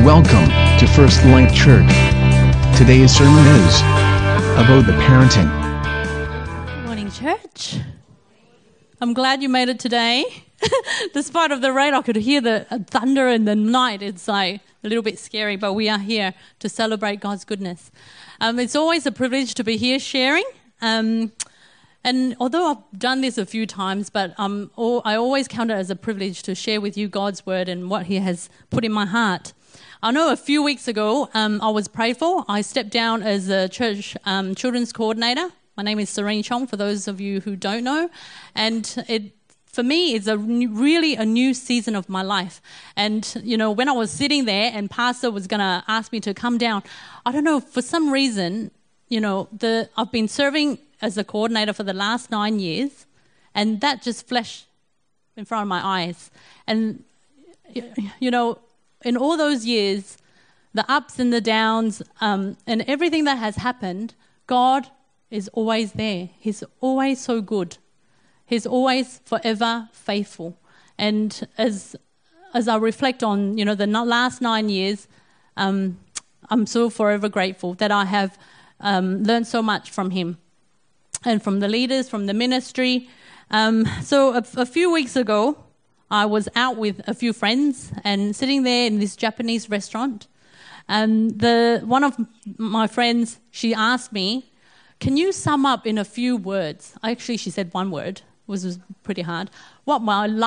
Welcome to First Light Church. Today's sermon is about the parenting. Good morning, church. I'm glad you made it today. Despite of the rain, I could hear the thunder in the night. It's like a little bit scary, but we are here to celebrate God's goodness. It's always a privilege to be here sharing. And although I've done this a few times, but I always count it as a privilege to share with you God's word and what He has put in my heart. I know a few weeks ago I was prayed for. I stepped down as a church children's coordinator. My name is Serene Chong, for those of you who don't know. And for me, it's really a new season of my life. And, you know, when I was sitting there and Pastor was going to ask me to come down, I don't know, for some reason, you know, I've been serving as a coordinator for the last 9 years, and that just flashed in front of my eyes. And, you know, in all those years, the ups and the downs, and everything that has happened, God is always there. He's always so good. He's always forever faithful. And as I reflect on, you know, the last 9 years, I'm so forever grateful that I have learned so much from Him and from the leaders, from the ministry. So a few weeks ago, I was out with a few friends and sitting there in this Japanese restaurant. And one of my friends, she asked me, "Can you sum up in a few words?" Actually, she said one word, which was pretty hard. What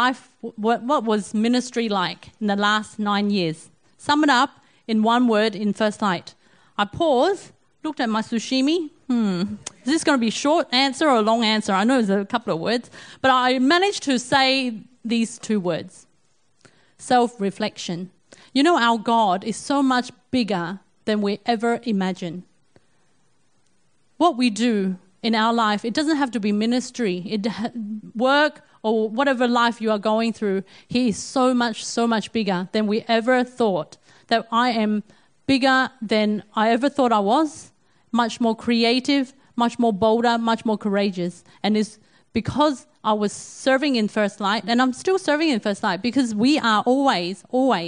was ministry like in the last 9 years? Sum it up in one word in First Light. I paused, looked at my sushimi. Is this going to be a short answer or a long answer? I know it's a couple of words, but I managed to say these 2 words: self-reflection. You know, our God is so much bigger than we ever imagine. What we do in our life, it doesn't have to be ministry, work or whatever life you are going through. He is so much bigger than we ever thought. That I am bigger than I ever thought I was, much more creative, much more bolder, much more courageous. And it's because I was serving in First Light, and I'm still serving in First Light, because we are always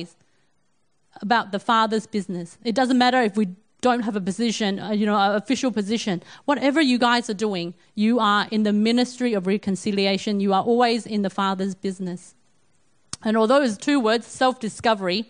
about the Father's business. It doesn't matter if we don't have a position, an official position. Whatever you guys are doing, you are in the ministry of reconciliation. You are always in the Father's business. And although it's 2 words, self-discovery,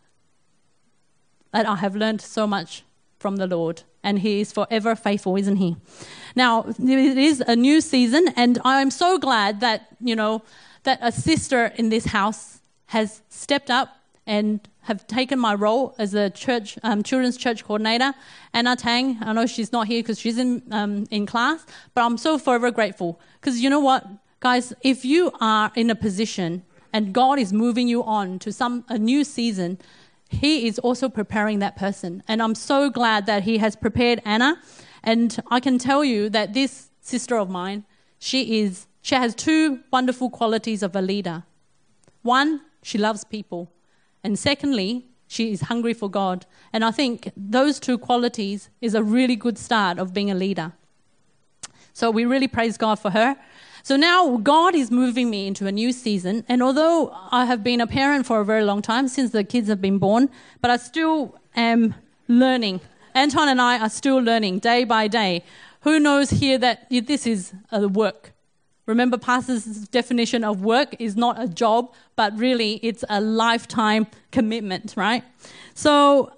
that I have learned so much from the Lord. And He is forever faithful, isn't He? Now, it is a new season, and I am so glad that, you know, that a sister in this house has stepped up and have taken my role as a church children's church coordinator. Anna Tang, I know she's not here because she's in class, but I'm so forever grateful. Because you know what, guys, if you are in a position and God is moving you on to a new season, He is also preparing that person. And I'm so glad that He has prepared Anna. And I can tell you that this sister of mine, she has 2 wonderful qualities of a leader. One, she loves people. And secondly, she is hungry for God. And I think those 2 qualities is a really good start of being a leader. So we really praise God for her. So now God is moving me into a new season. And although I have been a parent for a very long time, since the kids have been born, but I still am learning. Anton and I are still learning day by day. Who knows here that this is a work? Remember, Pastor's definition of work is not a job, but really it's a lifetime commitment, right? So,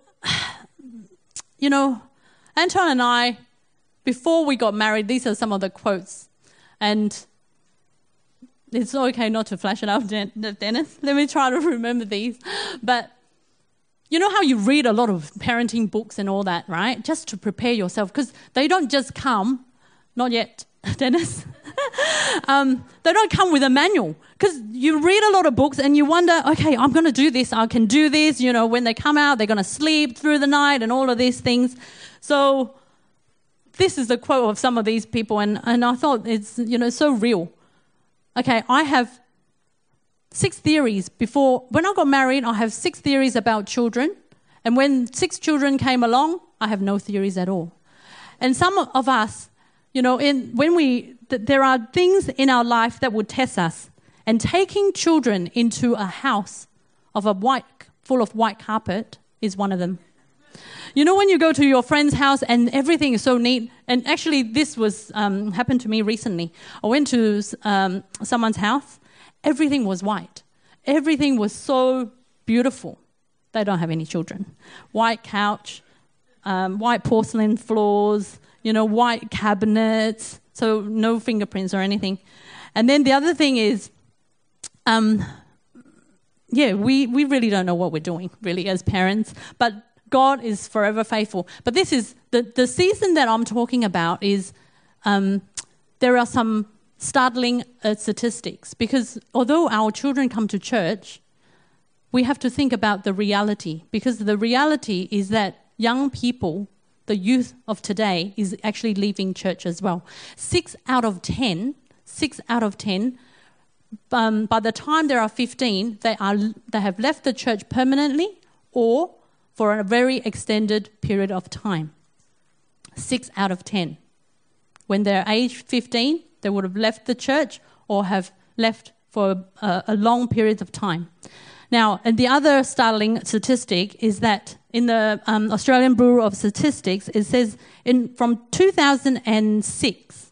you know, Anton and I, before we got married, these are some of the quotes. And it's okay not to flash it up, Dennis. Let me try to remember these. But you know how you read a lot of parenting books and all that, right? Just to prepare yourself, because they don't just come, not yet, Dennis. They don't come with a manual, because you read a lot of books and you wonder, okay, I'm going to do this, I can do this. You know, when they come out, they're going to sleep through the night and all of these things. So this is the quote of some of these people, and I thought it's, you know, so real. Okay, I have 6 theories when I got married. I have 6 theories about children, and when 6 children came along, I have no theories at all. And some of us, you know, there are things in our life that would test us, and taking children into a house full of white carpet is one of them. You know, when you go to your friend's house and everything is so neat, and actually this was happened to me recently. I went to someone's house. Everything was white. Everything was so beautiful. They don't have any children. White couch, white porcelain floors, white cabinets, so no fingerprints or anything. And then the other thing is, we really don't know what we're doing, really, as parents, but God is forever faithful. But this is, the season that I'm talking about is, there are some startling statistics, because although our children come to church, we have to think about the reality, because the reality is that young people, the youth of today, is actually leaving church as well. 6 out of 10, by the time they are 15, they have left the church permanently or for a very extended period of time. 6 out of 10. When they're age 15, they would have left the church or have left for a long period of time. Now, and the other startling statistic is that in the Australian Bureau of Statistics, it says from 2006,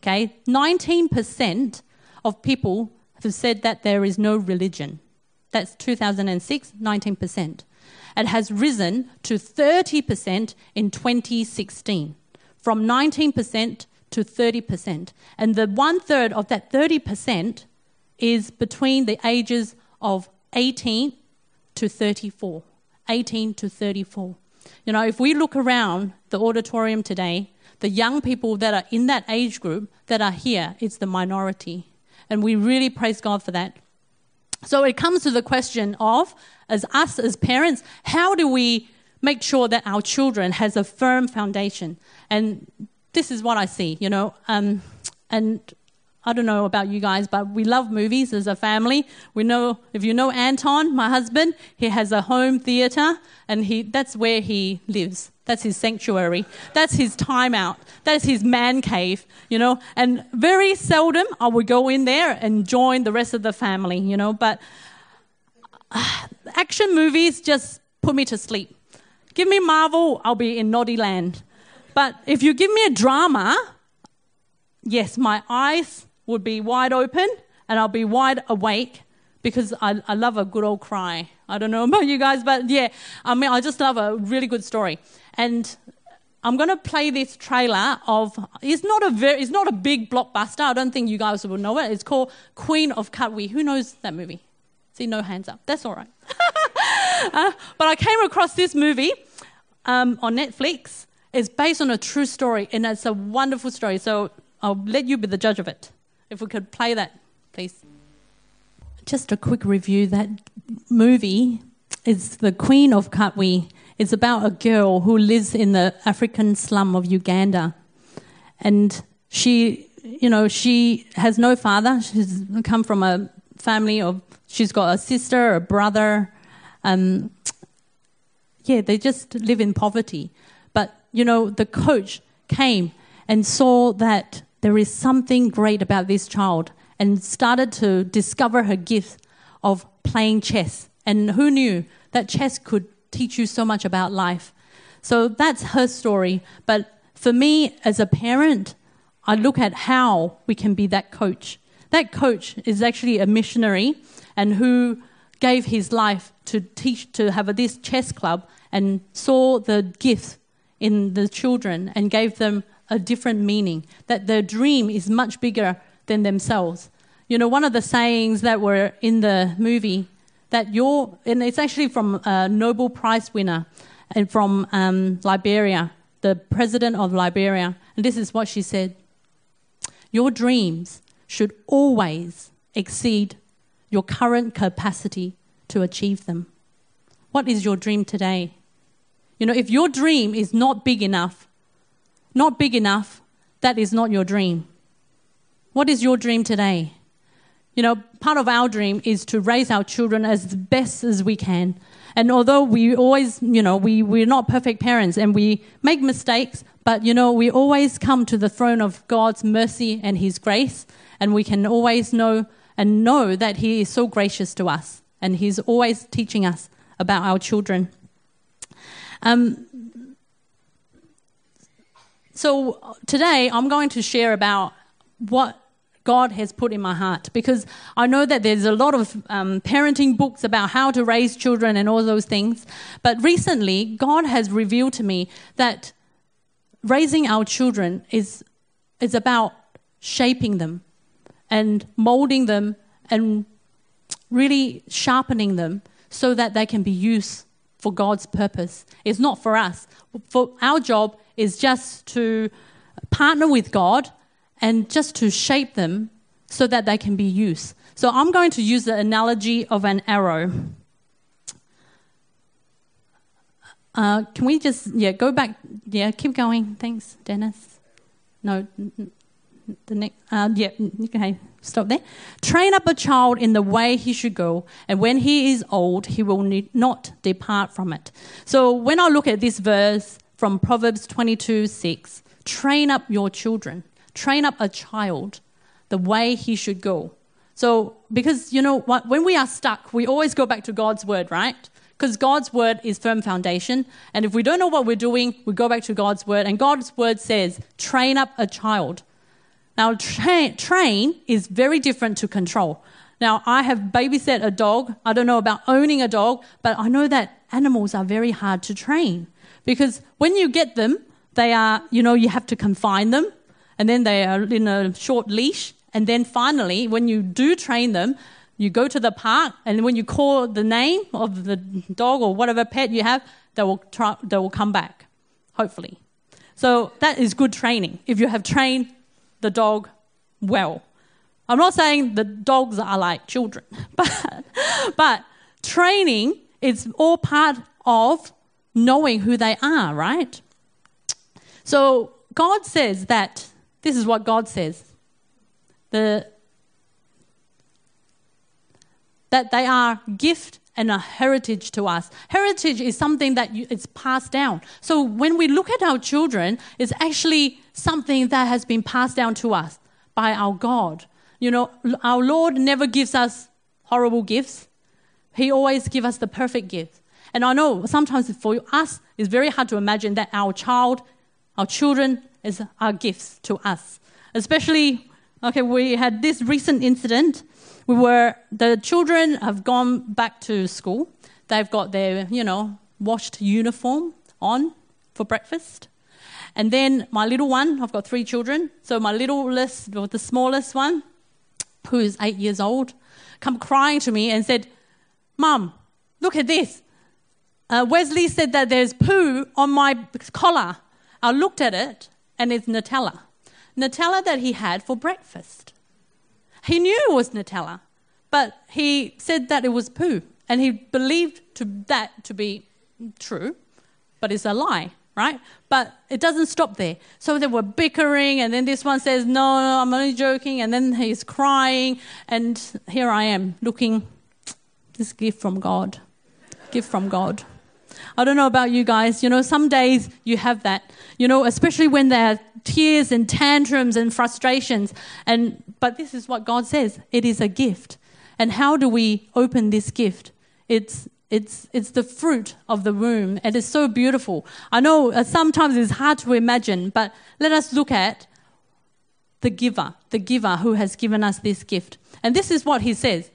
19% of people have said that there is no religion. That's 2006, 19%. It has risen to 30% in 2016, from 19% to 30%. And the 1/3 of that 30% is between the ages of 18 to 34. 18 to 34. If we look around the auditorium today, the young people that are in that age group that are here, it's the minority. And we really praise God for that. So it comes to the question of, as us as parents, how do we make sure that our children has a firm foundation? And this is what I see, and I don't know about you guys, but we love movies as a family. We know, if you know Anton, my husband, he has a home theatre, and that's where he lives. That's his sanctuary. That's his time out. That's his man cave, And very seldom I would go in there and join the rest of the family, But action movies just put me to sleep. Give me Marvel, I'll be in naughty land. But if you give me a drama, yes, my eyes would be wide open and I'll be wide awake, because I love a good old cry. I don't know about you guys, but I just love a really good story. And I'm going to play this trailer of, it's not a big blockbuster. I don't think you guys will know it. It's called Queen of Katwe. Who knows that movie? See, no hands up. That's all right. But I came across this movie on Netflix. It's based on a true story, and it's a wonderful story. So I'll let you be the judge of it. If we could play that, please. Just a quick review. That movie is The Queen of Katwe. It's about a girl who lives in the African slum of Uganda. And she has no father. She's come from a family of, she's got a sister, a brother. They just live in poverty. But, the coach came and saw that there is something great about this child and started to discover her gift of playing chess. And who knew that chess could teach you so much about life? So that's her story. But for me, as a parent, I look at how we can be that coach. That coach is actually a missionary, and who gave his life to have this chess club, and saw the gift in the children and gave them a different meaning, that their dream is much bigger than themselves. One of the sayings that were in the movie, and it's actually from a Nobel Prize winner and from Liberia, the president of Liberia, and this is what she said: your dreams should always exceed your current capacity to achieve them. What is your dream today? If your dream is not big enough, that is not your dream. What is your dream today? Part of our dream is to raise our children as best as we can. And although we always, we're not perfect parents and we make mistakes, but, we always come to the throne of God's mercy and His grace, and we can always know that He is so gracious to us, and He's always teaching us about our children. So today I'm going to share about what God has put in my heart, because I know that there's a lot of parenting books about how to raise children and all those things. But recently, God has revealed to me that raising our children is about shaping them and molding them and really sharpening them so that they can be used for God's purpose. It's not for us. For our job is just to partner with God and just to shape them so that they can be used. So I'm going to use the analogy of an arrow. Can we just, go back? Yeah, keep going. Thanks, Dennis. No, the next, okay, stop there. Train up a child in the way he should go, and when he is old, he will not depart from it. So when I look at this verse from Proverbs 22:6, train up your children. Train up a child the way he should go. So, because, you know what, when we are stuck, we always go back to God's word, right? Because God's word is firm foundation. And if we don't know what we're doing, we go back to God's word. And God's word says, train up a child. Now, train is very different to control. Now, I have babysat a dog. I don't know about owning a dog, but I know that animals are very hard to train. Because when you get them, they are, you have to confine them. And then they are in a short leash. And then finally, when you do train them, you go to the park, and when you call the name of the dog or whatever pet you have, they will come back, hopefully. So that is good training, if you have trained the dog well. I'm not saying the dogs are like children, but training is all part of knowing who they are, right? So God says that, this is what God says, that they are gift and a heritage to us. Heritage is something that it's passed down. So when we look at our children, it's actually something that has been passed down to us by our God. Our Lord never gives us horrible gifts. He always gives us the perfect gift. And I know sometimes for us, it's very hard to imagine that our children are gifts to us. Especially, we had this recent incident. The children have gone back to school. They've got their, washed uniform on for breakfast. And then my little one, I've got 3 children. So my littlest, or the smallest one, who is 8 years old, come crying to me and said, "Mum, look at this. Wesley said that there's poo on my collar." I looked at it, and it's Nutella. Nutella that he had for breakfast. He knew it was Nutella, but he said that it was poo, and he believed that to be true, but it's a lie, right? But it doesn't stop there. So they were bickering, and then this one says, no, I'm only joking, and then he's crying, and here I am looking, this gift from God. Gift from God. I don't know about you guys, some days you have that, especially when there are tears and tantrums and frustrations. But this is what God says, it is a gift. And how do we open this gift? It's the fruit of the womb, and it's so beautiful. I know sometimes it's hard to imagine, but let us look at the giver who has given us this gift. And this is what he says.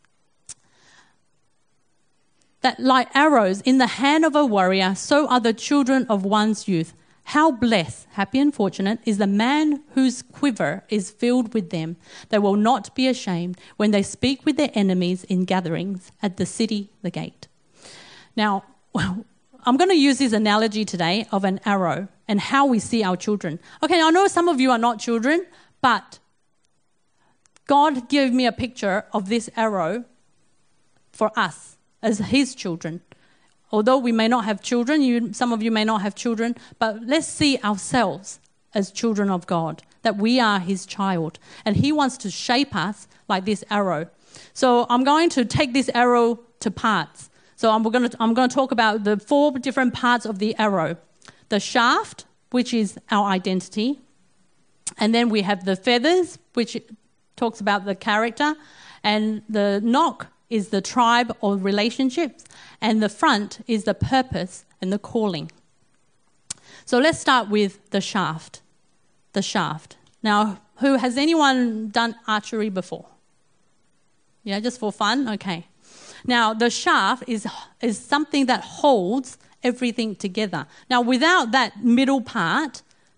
That like arrows in the hand of a warrior, so are the children of one's youth. How blessed, happy and fortunate, is the man whose quiver is filled with them. They will not be ashamed when they speak with their enemies in gatherings at the city, the gate. Now, I'm going to use this analogy today of an arrow and how we see our children. Okay, I know some of you are not children, but God gave me a picture of this arrow for us as his children. Although we may not have children, some of you may not have children, but let's see ourselves as children of God, that we are his child. And he wants to shape us like this arrow. So I'm going to take this arrow to parts. So I'm going to talk about the 4 different parts of the arrow. The shaft, which is our identity. And then we have the feathers, which talks about the character. And the knock is the tribe or relationships, and the front is the purpose and the calling. So let's start with the shaft. The shaft. Now, has anyone done archery before? Yeah, just for fun? Okay. Now, the shaft is something that holds everything together. Now, without that middle part,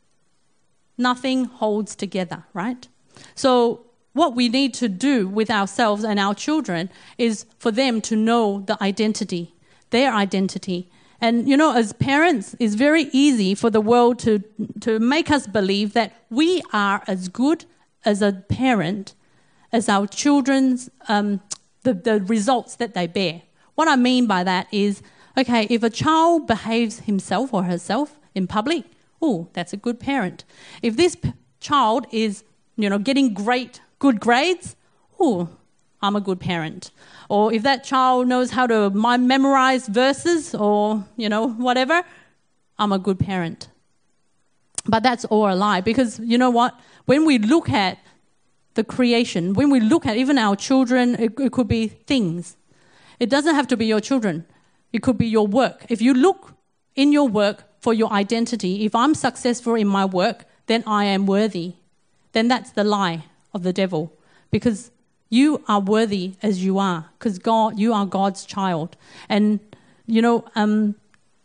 nothing holds together, right? So what we need to do with ourselves and our children is for them to know the identity, their identity. And, as parents, it's very easy for the world to make us believe that we are as good as a parent as our children's, the results that they bear. What I mean by that is, okay, if a child behaves himself or herself in public, that's a good parent. If this child is, getting good grades, I'm a good parent. Or if that child knows how to memorize verses or, whatever, I'm a good parent. But that's all a lie, because you know what? When we look at the creation, when we look at even our children, it could be things. It doesn't have to be your children. It could be your work. If you look in your work for your identity, if I'm successful in my work, then I am worthy. Then that's the lie of the devil, because you are worthy as you are, because you are God's child. And, in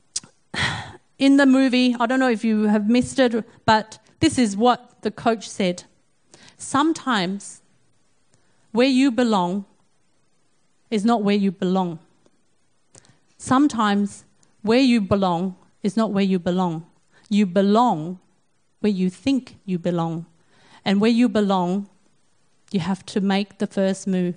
the movie, I don't know if you have missed it, but this is what the coach said. Sometimes where you belong is not where you belong. Sometimes where you belong is not where you belong. You belong where you think you belong. And where you belong, you have to make the first move.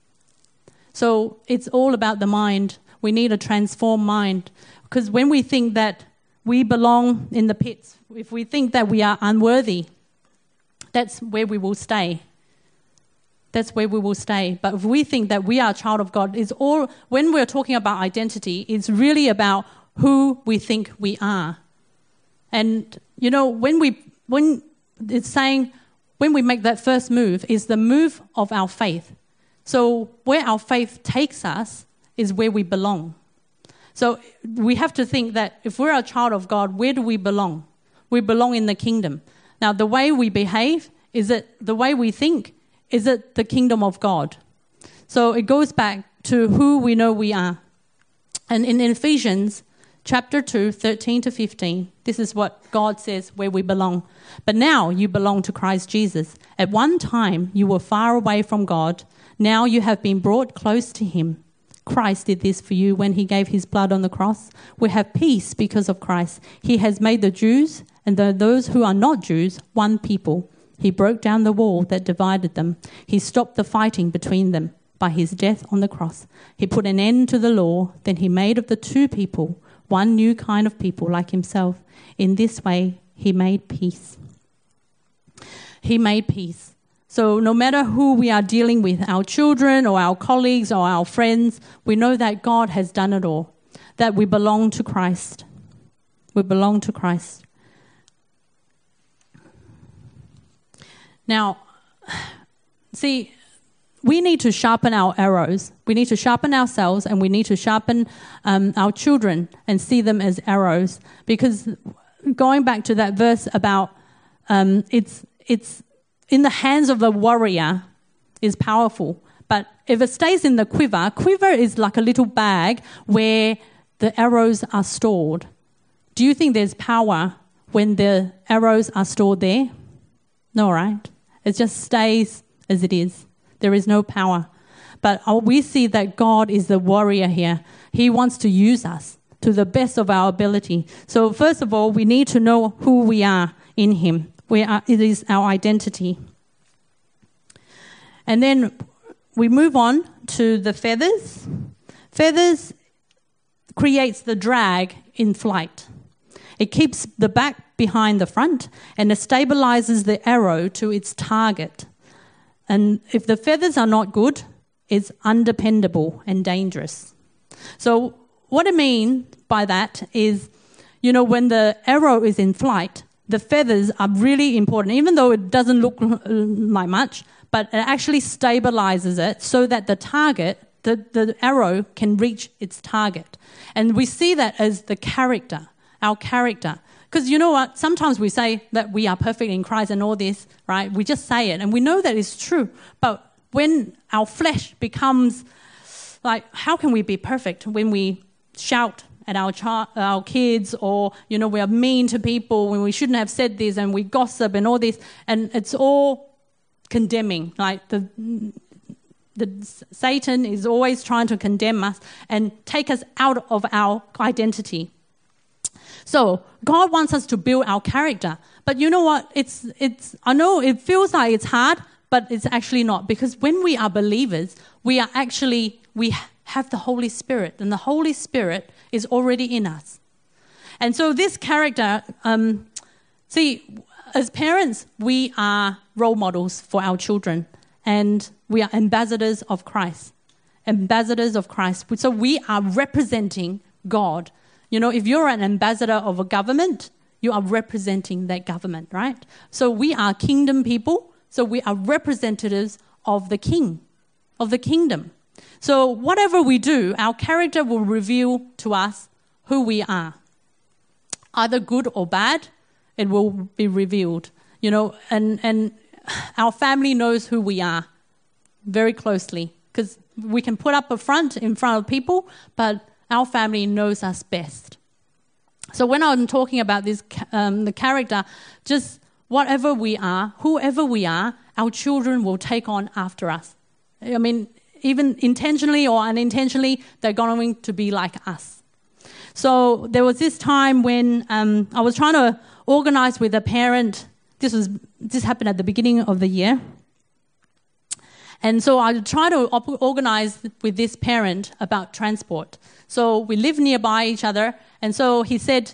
So it's all about the mind. We need a transformed mind. Because when we think that we belong in the pits, if we think that we are unworthy, that's where we will stay. That's where we will stay. But if we think that we are a child of God, when we're talking about identity, it's really about who we think we are. And, when it's saying, when we make that first move, is the move of our faith. So where our faith takes us is where we belong. So we have to think that if we're a child of God, where do we belong? We belong in the kingdom. Now, the way we behave, is it the way we think? Is it the kingdom of God? So it goes back to who we know we are. And in Ephesians chapter 2, 13 to 15, this is what God says where we belong. But now you belong to Christ Jesus. At one time you were far away from God. Now you have been brought close to him. Christ did this for you when he gave his blood on the cross. We have peace because of Christ. He has made the Jews and those who are not Jews one people. He broke down the wall that divided them. He stopped the fighting between them by his death on the cross. He put an end to the law. Then he made of the two people one new kind of people like himself. In this way, he made peace. He made peace. So no matter who we are dealing with, our children or our colleagues or our friends, we know that God has done it all, that we belong to Christ. We belong to Christ. Now, see, we need to sharpen our arrows. We need to sharpen ourselves, and we need to sharpen our children and see them as arrows. Because going back to that verse about it's in the hands of the warrior is powerful. But if it stays in the quiver is like a little bag where the arrows are stored. Do you think there's power when the arrows are stored there? No, right? It just stays as it is. There is no power. But we see that God is the warrior here. He wants to use us to the best of our ability. So first of all, we need to know who we are in him. It is our identity. And then we move on to the feathers. Feathers creates the drag in flight. It keeps the back behind the front, and it stabilizes the arrow to its target. And if the feathers are not good, it's undependable and dangerous. So what I mean by that is, when the arrow is in flight, the feathers are really important, even though it doesn't look like much, but it actually stabilizes it so that the target the arrow can reach its target. And we see that as the character, our character. Because you know what? Sometimes we say that we are perfect in Christ and all this, right? We just say it, and we know that it's true. But when our flesh becomes like, how can we be perfect when we shout at our kids, or, you know, we are mean to people when we shouldn't have said this, and we gossip and all this, and it's all condemning. Like the Satan is always trying to condemn us and take us out of our identity. So God wants us to build our character. But you know what? I know it feels like it's hard, but it's actually not. Because when we are believers, we have the Holy Spirit, and the Holy Spirit is already in us. And so this character, as parents, we are role models for our children, and we are ambassadors of Christ. Ambassadors of Christ. So we are representing God. You know, if you're an ambassador of a government, you are representing that government, right? So we are kingdom people. So we are representatives of the king, of the kingdom. So whatever we do, our character will reveal to us who we are. Either good or bad, it will be revealed. You know, and our family knows who we are very closely, because we can put up a front in front of people, but our family knows us best. So when I'm talking about this, the character, just whatever we are, whoever we are, our children will take on after us. I mean, even intentionally or unintentionally, they're going to be like us. So there was this time when I was trying to organize with a parent. This happened at the beginning of the year. And so I tried to organize with this parent about transport. So we live nearby each other. And so he said,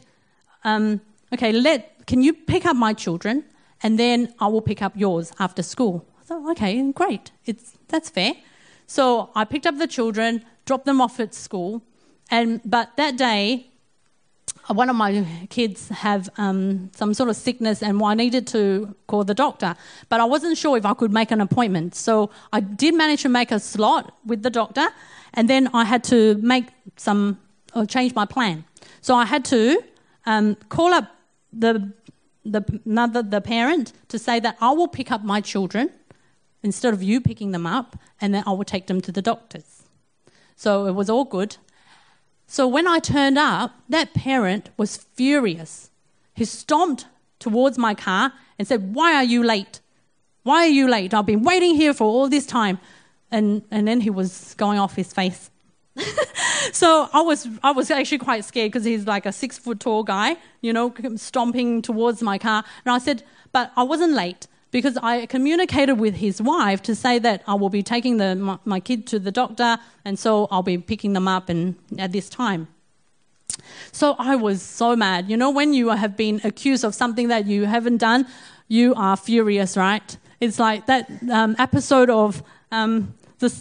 okay, can you pick up my children, and then I will pick up yours after school. I thought, okay, great. That's fair. So I picked up the children, dropped them off at school. But that day, one of my kids have some sort of sickness, and I needed to call the doctor. But I wasn't sure if I could make an appointment. So I did manage to make a slot with the doctor, and then I had to change my plan. So I had to call up the parent to say that I will pick up my children instead of you picking them up, and then I will take them to the doctors. So it was all good. So when I turned up, that parent was furious. He stomped towards my car and said, "Why are you late? Why are you late? I've been waiting here for all this time." And then he was going off his face. So I was actually quite scared, because he's like a 6 foot tall guy, you know, stomping towards my car. And I said, but I wasn't late, because I communicated with his wife to say that I will be taking my kid to the doctor, and so I'll be picking them up at this time. So I was so mad. You know, when you have been accused of something that you haven't done, you are furious, right? It's like that episode of this.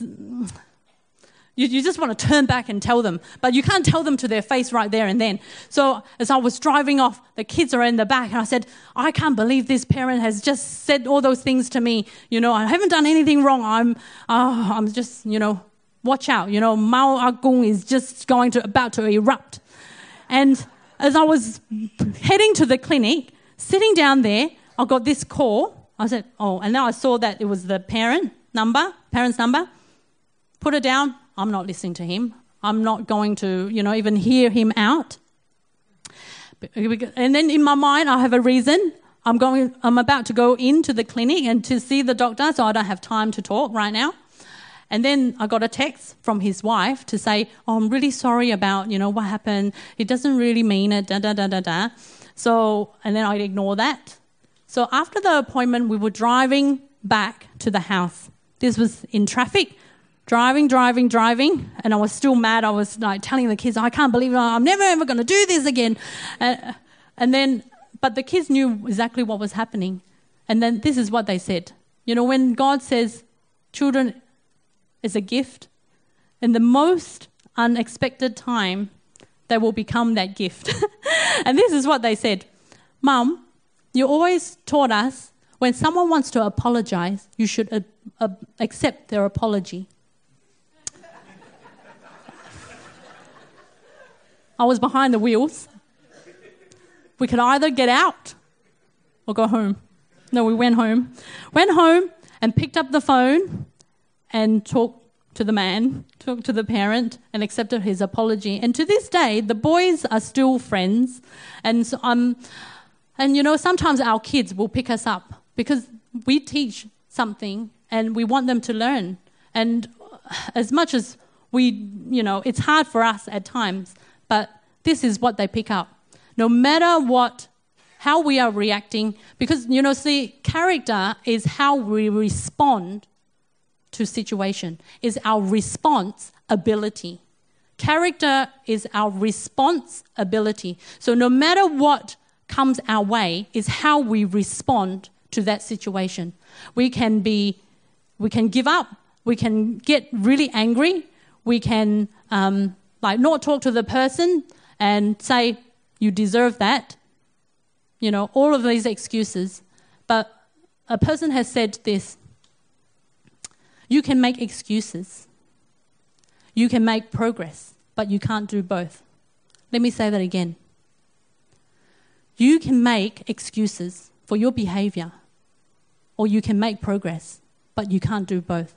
You just want to turn back and tell them, but you can't tell them to their face right there and then. So as I was driving off, the kids are in the back, and I said, I can't believe this parent has just said all those things to me. You know, I haven't done anything wrong. I'm just, you know, watch out. You know, Mao Agung is just about to erupt. And as I was heading to the clinic, sitting down there, I got this call. I said, oh, and now I saw that it was the parent's number. Put it down. I'm not listening to him. I'm not going to, you know, even hear him out. And then in my mind, I have a reason. I'm about to go into the clinic and to see the doctor, so I don't have time to talk right now. And then I got a text from his wife to say, oh, I'm really sorry about, you know, what happened. He doesn't really mean it, da-da-da-da-da. So, and then I'd ignore that. So after the appointment, we were driving back to the house. This was in traffic. Driving, and I was still mad. I was like telling the kids, I can't believe it. I'm never ever going to do this again. But the kids knew exactly what was happening. And then this is what they said. You know, when God says children is a gift, in the most unexpected time, they will become that gift. And this is what they said. Mum, you always taught us when someone wants to apologize, you should accept their apology. I was behind the wheels. We could either get out or go home. No, we went home. Went home and picked up the phone and talked to the man, talked to the parent, and accepted his apology. And to this day, the boys are still friends. And so, sometimes our kids will pick us up because we teach something and we want them to learn. And as much as it's hard for us at times, but this is what they pick up. No matter how we are reacting, because, character is how we respond to situation, is our response ability. Character is our response ability. So no matter what comes our way, is how we respond to that situation. We can give up, we can get really angry, we can not talk to the person and say, you deserve that. All of these excuses. But a person has said this: you can make excuses. You can make progress, but you can't do both. Let me say that again. You can make excuses for your behavior, or you can make progress, but you can't do both.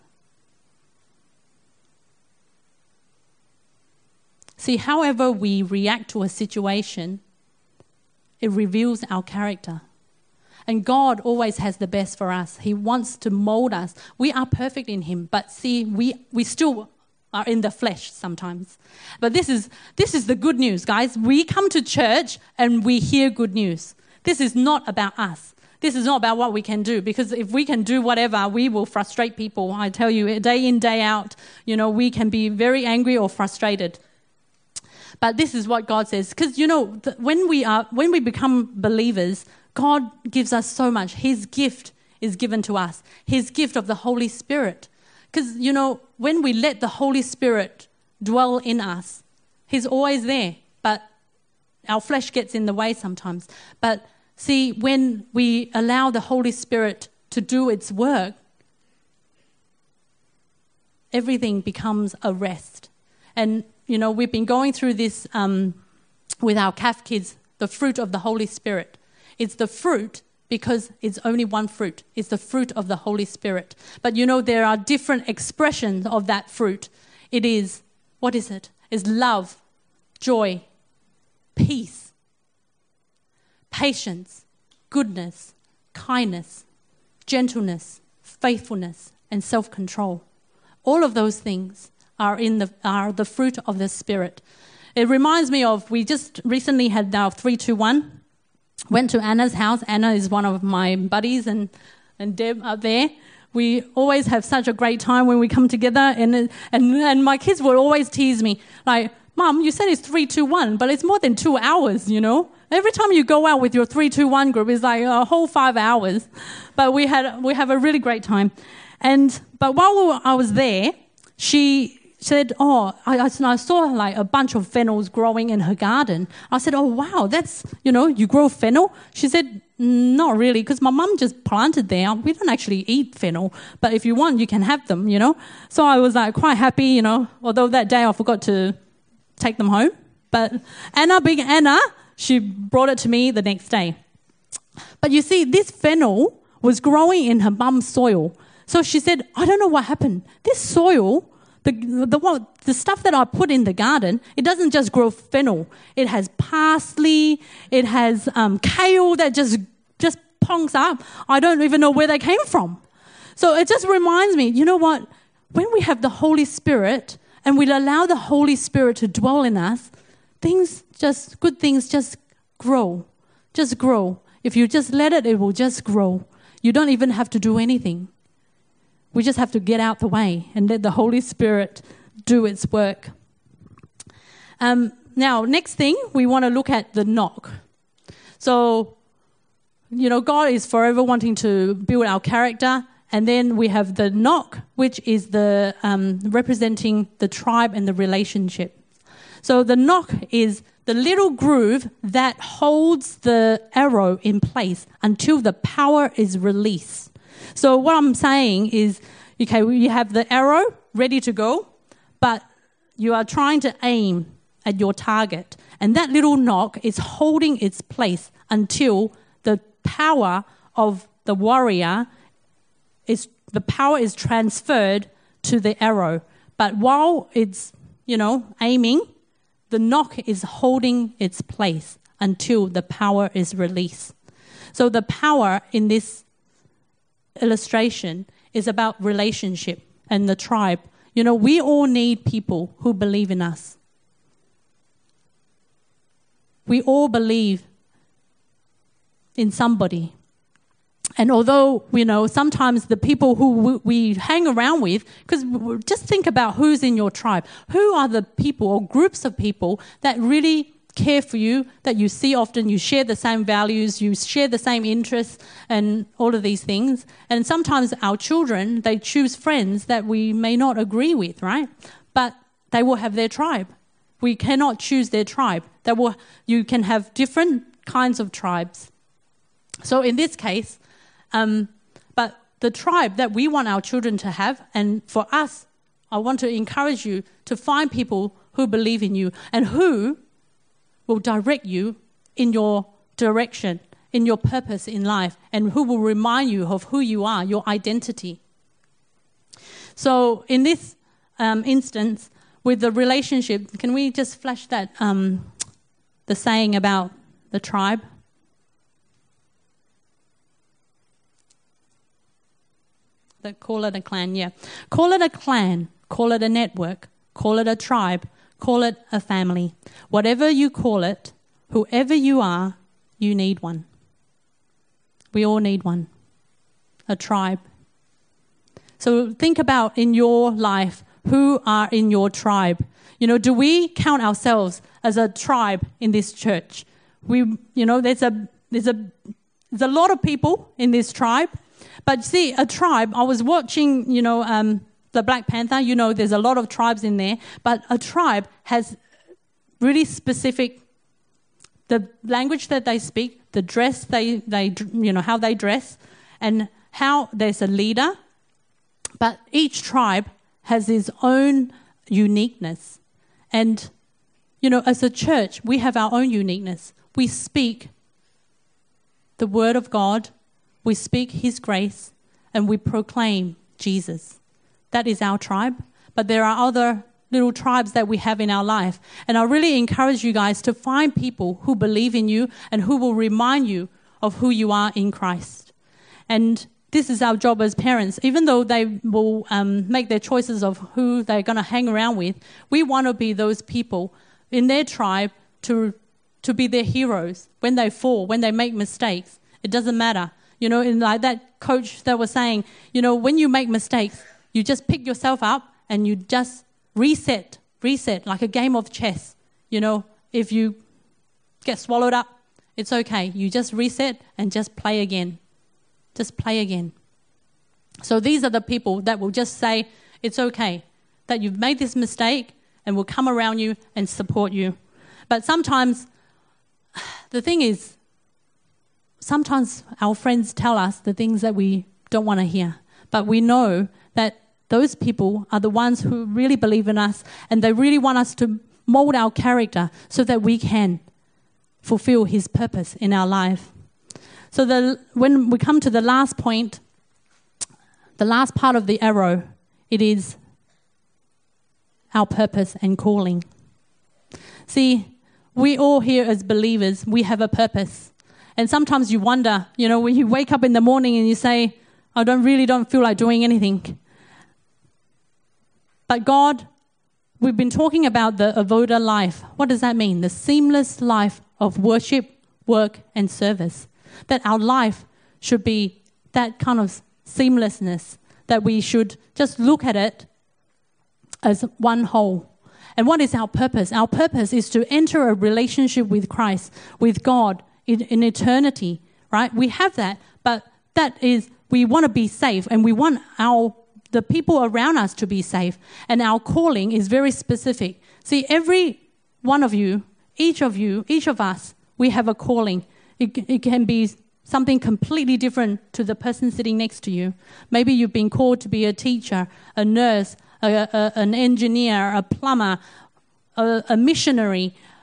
See, however we react to a situation, it reveals our character. And God always has the best for us. He wants to mold us. We are perfect in Him, but see, we still are in the flesh sometimes. But this is the good news, guys. We come to church and we hear good news. This is not about us. This is not about what we can do, because if we can do whatever, we will frustrate people. I tell you, day in, day out, we can be very angry or frustrated. But this is what God says. Because, when we become believers, God gives us so much. His gift is given to us. His gift of the Holy Spirit. Because, when we let the Holy Spirit dwell in us, He's always there. But our flesh gets in the way sometimes. But see, when we allow the Holy Spirit to do its work, everything becomes a rest. And we've been going through this with our CAF kids, the fruit of the Holy Spirit. It's the fruit because it's only one fruit. It's the fruit of the Holy Spirit. But there are different expressions of that fruit. It is, what is it? It's love, joy, peace, patience, goodness, kindness, gentleness, faithfulness, and self-control. All of those things are the fruit of the Spirit. It reminds me of, we just recently had our 3-2-1. Went to Anna's house. Anna is one of my buddies, and Deb up there. We always have such a great time when we come together, and my kids will always tease me, like, Mum, you said it's 3-2-1, but it's more than 2 hours, Every time you go out with your 3-2-1 group, it's like a whole 5 hours. But we have a really great time. But while I was there, she said, I saw like a bunch of fennels growing in her garden. I said, oh, wow, that's, you grow fennel? She said, not really, because my mum just planted there. We don't actually eat fennel, but if you want, you can have them, So I was like quite happy, although that day I forgot to take them home. But Big Anna, she brought it to me the next day. But you see, this fennel was growing in her mum's soil. So she said, I don't know what happened. This soil, the stuff that I put in the garden, it doesn't just grow fennel. It has parsley, it has kale that just pongs up. I don't even know where they came from. So it just reminds me, you know what? When we have the Holy Spirit and we allow the Holy Spirit to dwell in us, good things just grow. Just grow. If you just let it, it will just grow. You don't even have to do anything. We just have to get out the way and let the Holy Spirit do its work. Now, next thing, we want to look at the knock. So, God is forever wanting to build our character. And then we have the knock, which is the representing the tribe and the relationship. So the knock is the little groove that holds the arrow in place until the power is released. So what I'm saying is, okay, you have the arrow ready to go, but you are trying to aim at your target. And that little knock is holding its place until the power of the warrior the power is transferred to the arrow. But while it's, aiming, the knock is holding its place until the power is released. So the power in this illustration is about relationship and the tribe. We all need people who believe in us. We all believe in somebody. And although, sometimes the people who we hang around with, because just think about who's in your tribe. Who are the people or groups of people that really care for you, that you see often, you share the same values, you share the same interests and all of these things. And sometimes our children, they choose friends that we may not agree with, right? But they will have their tribe. We cannot choose their tribe. You can have different kinds of tribes. So in this case, but the tribe that we want our children to have, and for us, I want to encourage you to find people who believe in you and who will direct you in your direction, in your purpose in life, and who will remind you of who you are, your identity. So in this instance, with the relationship, can we just flash that, the saying about the tribe? Call it a clan, yeah. Call it a clan, call it a network, call it a tribe, call it a family. Whatever you call it, whoever you are, you need one. We all need one. A tribe. So think about in your life, who are in your tribe? Do we count ourselves as a tribe in this church? There's a lot of people in this tribe. But see, a tribe, I was watching, the Black Panther, there's a lot of tribes in there, but a tribe has really specific, the language that they speak, the dress they how they dress, and how there's a leader. But each tribe has its own uniqueness. And, as a church, we have our own uniqueness. We speak the word of God, we speak his grace, and we proclaim Jesus. That is our tribe. But there are other little tribes that we have in our life. And I really encourage you guys to find people who believe in you and who will remind you of who you are in Christ. And this is our job as parents. Even though they will make their choices of who they're going to hang around with, we want to be those people in their tribe to be their heroes. When they fall, when they make mistakes, it doesn't matter. In like that coach that was saying, when you make mistakes, you just pick yourself up and you just reset like a game of chess. If you get swallowed up, it's okay. You just reset and just play again. Just play again. So these are the people that will just say, it's okay, that you've made this mistake, and will come around you and support you. But sometimes, the thing is, sometimes our friends tell us the things that we don't want to hear. But we know that those people are the ones who really believe in us, and they really want us to mold our character so that we can fulfill his purpose in our life. So when we come to the last point, the last part of the arrow, it is our purpose and calling. See, we all here as believers, we have a purpose. And sometimes you wonder, when you wake up in the morning and you say, I don't feel like doing anything. But God, we've been talking about the Avoda life. What does that mean? The seamless life of worship, work, and service. That our life should be that kind of seamlessness, that we should just look at it as one whole. And what is our purpose? Our purpose is to enter a relationship with Christ, with God, in eternity, right? We have that, but that is, we want to be safe, and we want the people around us to be safe. And our calling is very specific. See, every one of you, each of us, we have a calling. It can be something completely different to the person sitting next to you. Maybe you've been called to be a teacher, a nurse, an engineer, a plumber, a missionary,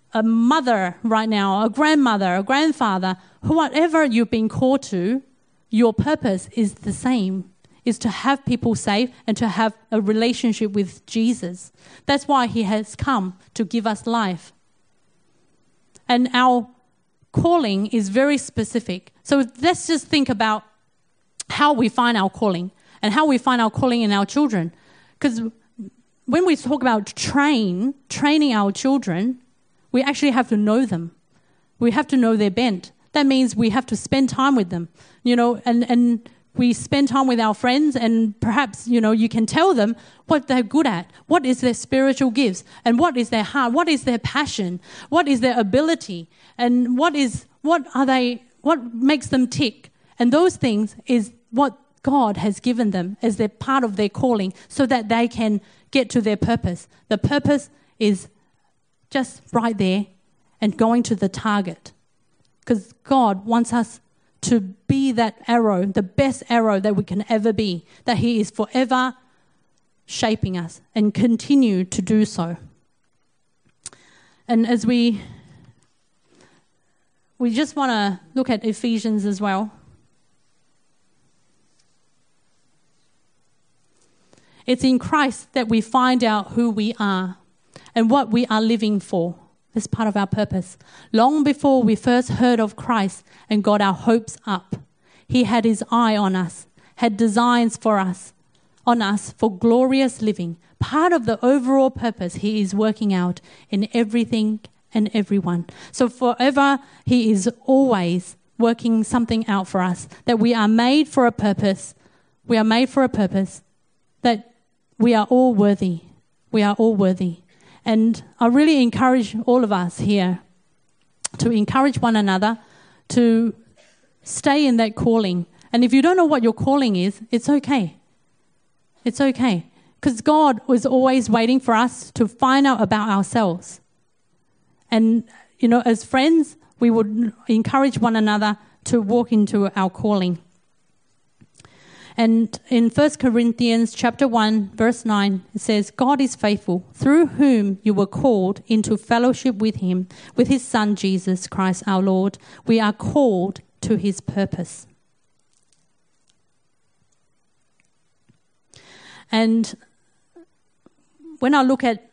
a mother right now, a grandmother, a grandfather, whatever you've been called to, your purpose is the same, is to have people saved and to have a relationship with Jesus. That's why he has come, to give us life. And our calling is very specific. So let's just think about how we find our calling and how we find our calling in our children. Because when we talk about training our children, we actually have to know them. We have to know their bent. That means we have to spend time with them, and we spend time with our friends, and perhaps, you can tell them what they're good at, what is their spiritual gifts, and what is their heart, what is their passion, what is their ability, and what makes them tick. And those things is what God has given them as their part of their calling, so that they can get to their purpose. The purpose is just right there and going to the target. Because God wants us to be that arrow, the best arrow that we can ever be, that he is forever shaping us and continue to do so. And as we just want to look at Ephesians as well. It's in Christ that we find out who we are and what we are living for. This part of our purpose. Long before we first heard of Christ and got our hopes up, he had his eye on us, had designs on us for glorious living. Part of the overall purpose he is working out in everything and everyone. So forever he is always working something out for us, that we are made for a purpose. We are made for a purpose, that we are all worthy. We are all worthy. And I really encourage all of us here to encourage one another to stay in that calling. And if you don't know what your calling is, it's okay. It's okay. Because God was always waiting for us to find out about ourselves. And, as friends, we would encourage one another to walk into our calling. And in 1 Corinthians chapter 1, verse 9, it says, God is faithful, through whom you were called into fellowship with him, with his Son, Jesus Christ our Lord. We are called to his purpose. And when I look at,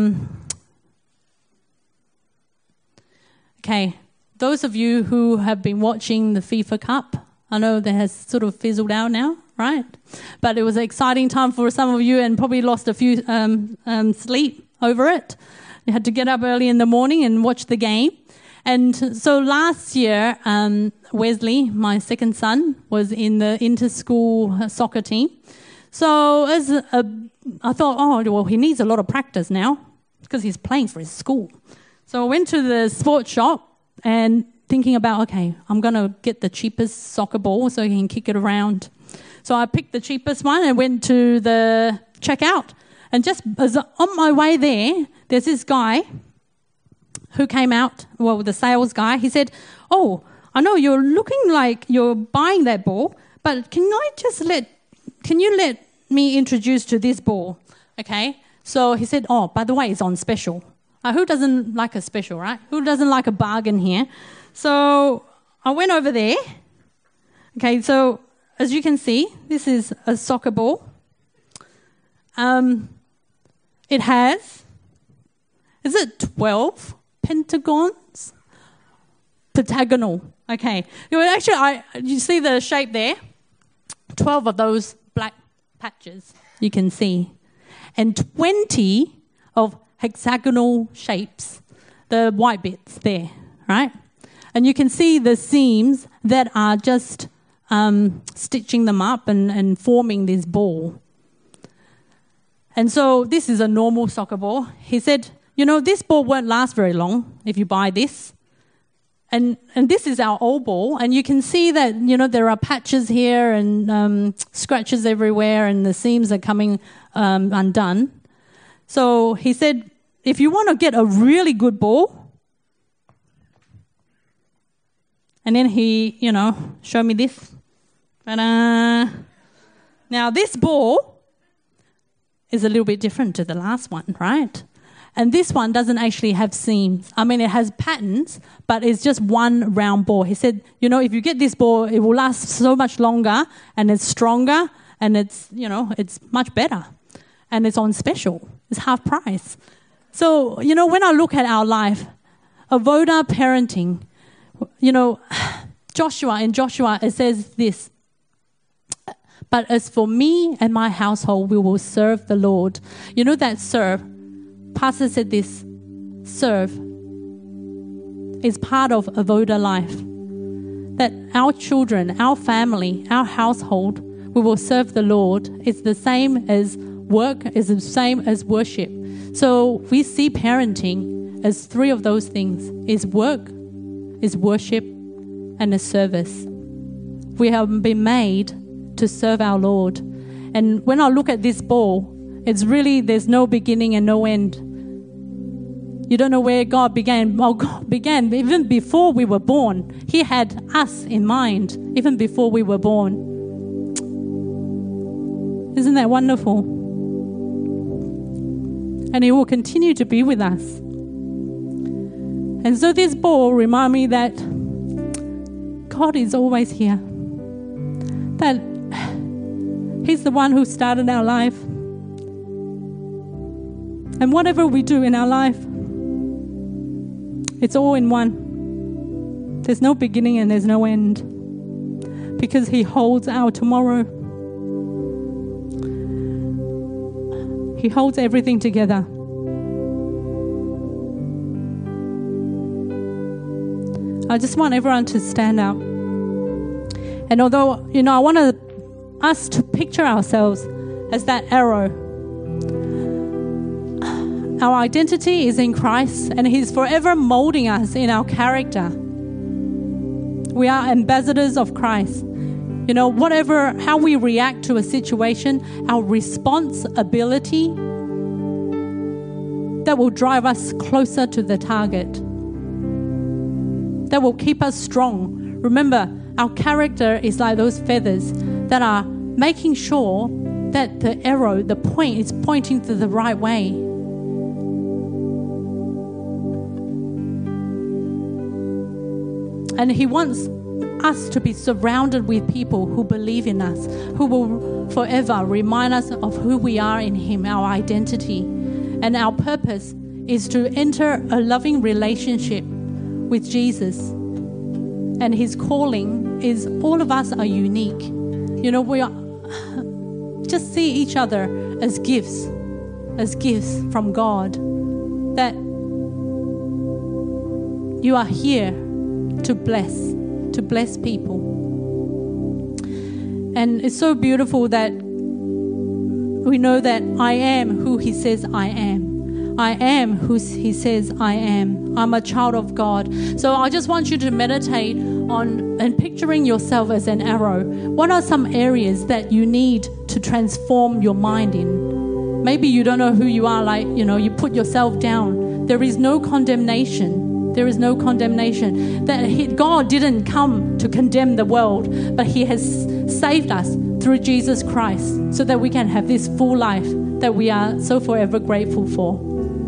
those of you who have been watching the FIFA Cup, I know that has sort of fizzled out now, right? But it was an exciting time for some of you and probably lost a few sleep over it. You had to get up early in the morning and watch the game. And so last year, Wesley, my second son, was in the inter-school soccer team. So I thought, he needs a lot of practice now because he's playing for his school. So I went to the sports shop and thinking about, I'm going to get the cheapest soccer ball so he can kick it around. So I picked the cheapest one and went to the checkout. And just as on my way there's this guy who came out, the sales guy. He said, I know you're looking like you're buying that ball, but can you let me introduce to this ball? Okay. So he said, by the way, it's on special. Who doesn't like a special, right? Who doesn't like a bargain here? So I went over there. Okay, so as you can see, this is a soccer ball. It has, 12 pentagons? Pentagonal. Okay. You see the shape there? 12 of those black patches you can see. And 20 of hexagonal shapes, the white bits there, right? And you can see the seams that are just stitching them up and forming this ball. And so this is a normal soccer ball. He said, this ball won't last very long if you buy this. And this is our old ball. And you can see that, there are patches here and scratches everywhere and the seams are coming undone. So he said, if you want to get a really good ball, and then he, showed me this. Now this ball is a little bit different to the last one, right? And this one doesn't actually have seams. I mean, it has patterns, but it's just one round ball. He said, if you get this ball, it will last so much longer, and it's stronger, and it's much better. And it's on special. It's half price. So, when I look at our life, Avoda parenting, in Joshua, it says this, but as for me and my household, we will serve the Lord. That serve, Pastor said this, serve is part of Avoda life. That our children, our family, our household, we will serve the Lord. It's the same as work, is the same as worship. So we see parenting as three of those things, is work, is worship, and a service. We have been made to serve our Lord. And when I look at this ball, it's really, there's no beginning and no end. You don't know where God began. Well, God began even before we were born. He had us in mind, even before we were born. Isn't that wonderful? And He will continue to be with us. And so this ball reminds me that God is always here. That He's the one who started our life. And whatever we do in our life, it's all in one. There's no beginning and there's no end. Because He holds our tomorrow. He holds everything together. I just want everyone to stand up. And although, I want us to picture ourselves as that arrow. Our identity is in Christ, and He's forever molding us in our character. We are ambassadors of Christ. How we react to a situation, our responsibility, that will drive us closer to the target. That will keep us strong. Remember, our character is like those feathers that are making sure that the arrow, the point, is pointing to the right way. And He wants us to be surrounded with people who believe in us, who will forever remind us of who we are in Him, our identity. And our purpose is to enter a loving relationship with Jesus. And His calling is all of us are unique. We are just see each other as gifts from God. That you are here to bless people. And it's so beautiful that we know that I am who He says I am. I am who He says I am. I'm a child of God. So I just want you to meditate on and picturing yourself as an arrow. What are some areas that you need to transform your mind in? Maybe you don't know who you are, you put yourself down. There is no condemnation. There is no condemnation. God didn't come to condemn the world, but He has saved us through Jesus Christ so that we can have this full life that we are so forever grateful for.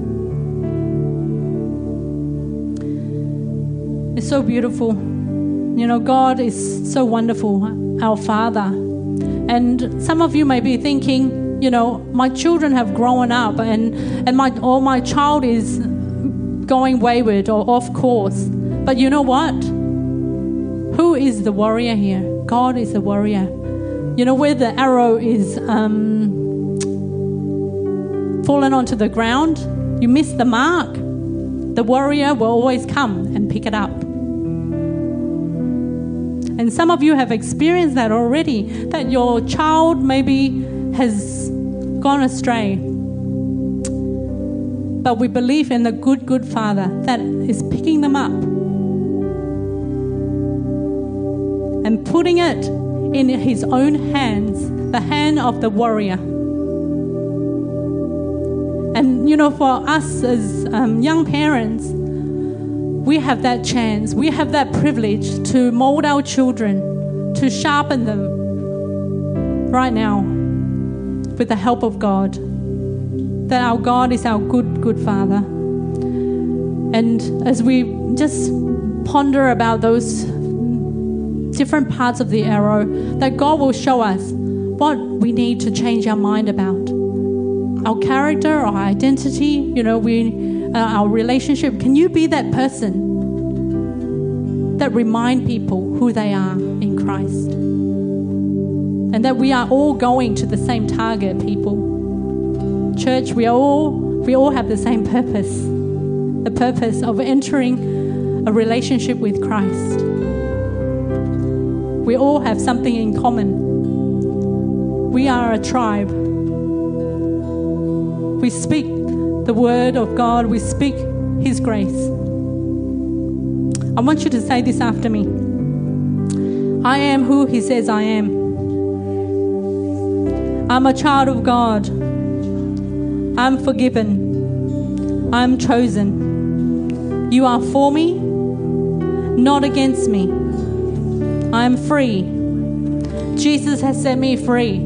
It's so beautiful. God is so wonderful, our Father. And some of you may be thinking, my children have grown up and my child is going wayward or off course. But you know what? Who is the warrior here? God is the warrior. Where the arrow is fallen onto the ground, you miss the mark. The warrior will always come and pick it up. And some of you have experienced that already, that your child maybe has gone astray. But we believe in the good Father that is picking them up and putting it in His own hands, the hand of the warrior. And, for us as young parents, we have that chance, we have that privilege to mold our children, to sharpen them right now with the help of God. that our God is our good, good Father. And as we just ponder about those different parts of the arrow, that God will show us what we need to change our mind about. Our character, our identity, our relationship. Can you be that person that remind people who they are in Christ? And that we are all going to the same target, people. Church, we all have the same purpose. The purpose of entering a relationship with Christ. We all have something in common. We are a tribe. We speak the word of God. We speak His grace. I want you to say this after me. I am who He says I am. I'm a child of God. I'm forgiven. I'm chosen. You are for me, not against me. I'm free. Jesus has set me free.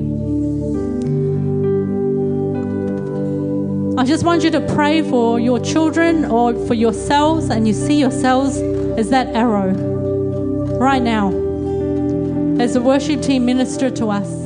I just want you to pray for your children or for yourselves, and you see yourselves as that arrow right now as the worship team minister to us.